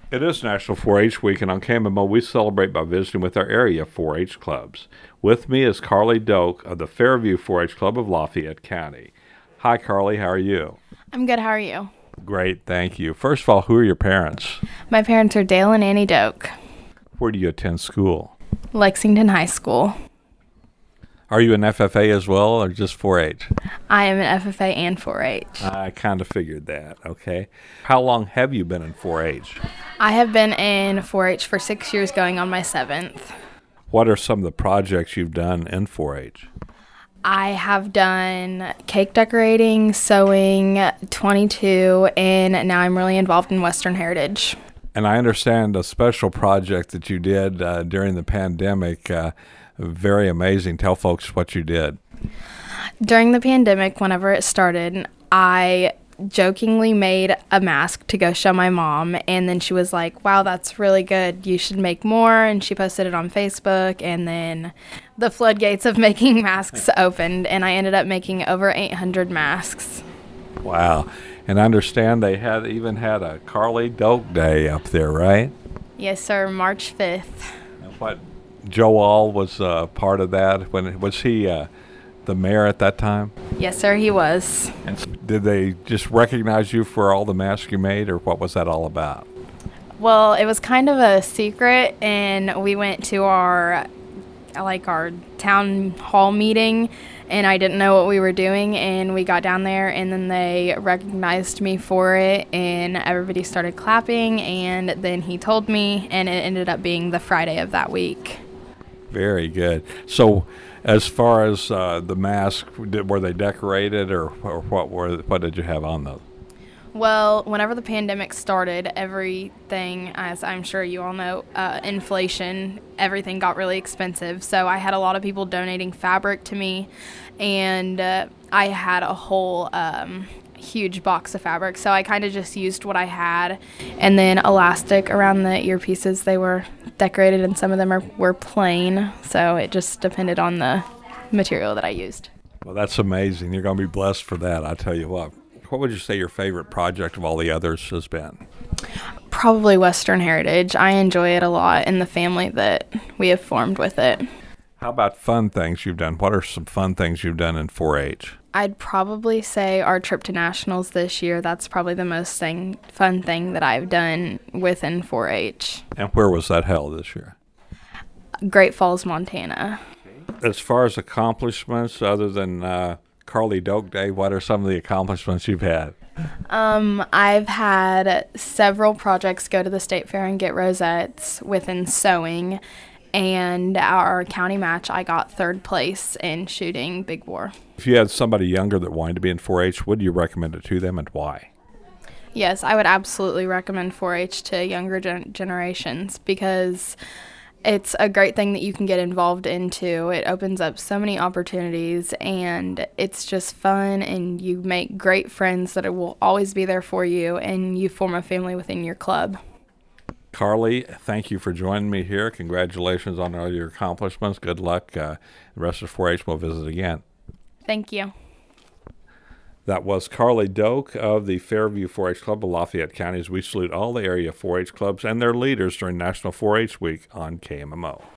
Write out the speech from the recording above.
It is National 4-H Week, and on KMMO we celebrate by visiting with our area 4-H clubs. With me is Carly Doak of the Fairview 4-H Club of Lafayette County. Hi, Carly. How are you? I'm good. How are you? Great, thank you. First of all, who are your parents? My parents are Dale and Annie Doak. Where do you attend school? Lexington High School. Are you an FFA as well, or just 4-H? I am an FFA and 4-H. I kind of figured that, okay. How long have you been in 4-H? I have been in 4-H for 6 years, going on my 7th. What are some of the projects you've done in 4-H? I have done cake decorating, sewing, 22, and now I'm really involved in Western Heritage. And I understand a special project that you did during the pandemic. Very amazing. Tell folks what you did. During the pandemic, whenever it started, I jokingly made a mask to go show my mom, and then she was like, wow, that's really good, you should make more, and she posted it on Facebook, and then the floodgates of making masks opened, and I ended up making over 800 masks. Wow. And I understand they even had a Carly Doak Day up there, right? Yes, sir, March 5th. And what, Joel was part of that? Was he the mayor at that time? Yes, sir, he was. And did they just recognize you for all the masks you made, or what was that all about? Well, it was kind of a secret, and we went to our town hall meeting, and I didn't know what we were doing, and we got down there, and then they recognized me for it, and everybody started clapping, and then he told me, and it ended up being the Friday of that week. Very good. So as far as the masks, were they decorated, or what did you have on those? Well, whenever the pandemic started, everything, as I'm sure you all know, inflation, everything got really expensive. So I had a lot of people donating fabric to me, and I had a whole huge box of fabric. So I kind of just used what I had, and then elastic around the earpieces. They were decorated, and some of them were plain. So it just depended on the material that I used. Well, that's amazing. You're going to be blessed for that, I tell you what. What would you say your favorite project of all the others has been? Probably Western Heritage. I enjoy it a lot, and the family that we have formed with it. How about fun things you've done? What are some fun things you've done in 4-H? I'd probably say our trip to nationals this year. That's probably the most fun thing that I've done within 4-H. And where was that held this year? Great Falls, Montana. As far as accomplishments, other than Carly Doak Day, what are some of the accomplishments you've had? I've had several projects go to the state fair and get rosettes within sewing, and our county match, I got 3rd place in shooting big bore. If you had somebody younger that wanted to be in 4-H, would you recommend it to them, and why? Yes, I would absolutely recommend 4-H to younger generations, because it's a great thing that you can get involved into. It opens up so many opportunities, and it's just fun, and you make great friends that will always be there for you, and you form a family within your club. Carly, thank you for joining me here. Congratulations on all your accomplishments. Good luck. The rest of 4-H will visit again. Thank you. That was Carly Doak of the Fairview 4-H Club of Lafayette County, as we salute all the area 4-H clubs and their leaders during National 4-H Week on KMMO.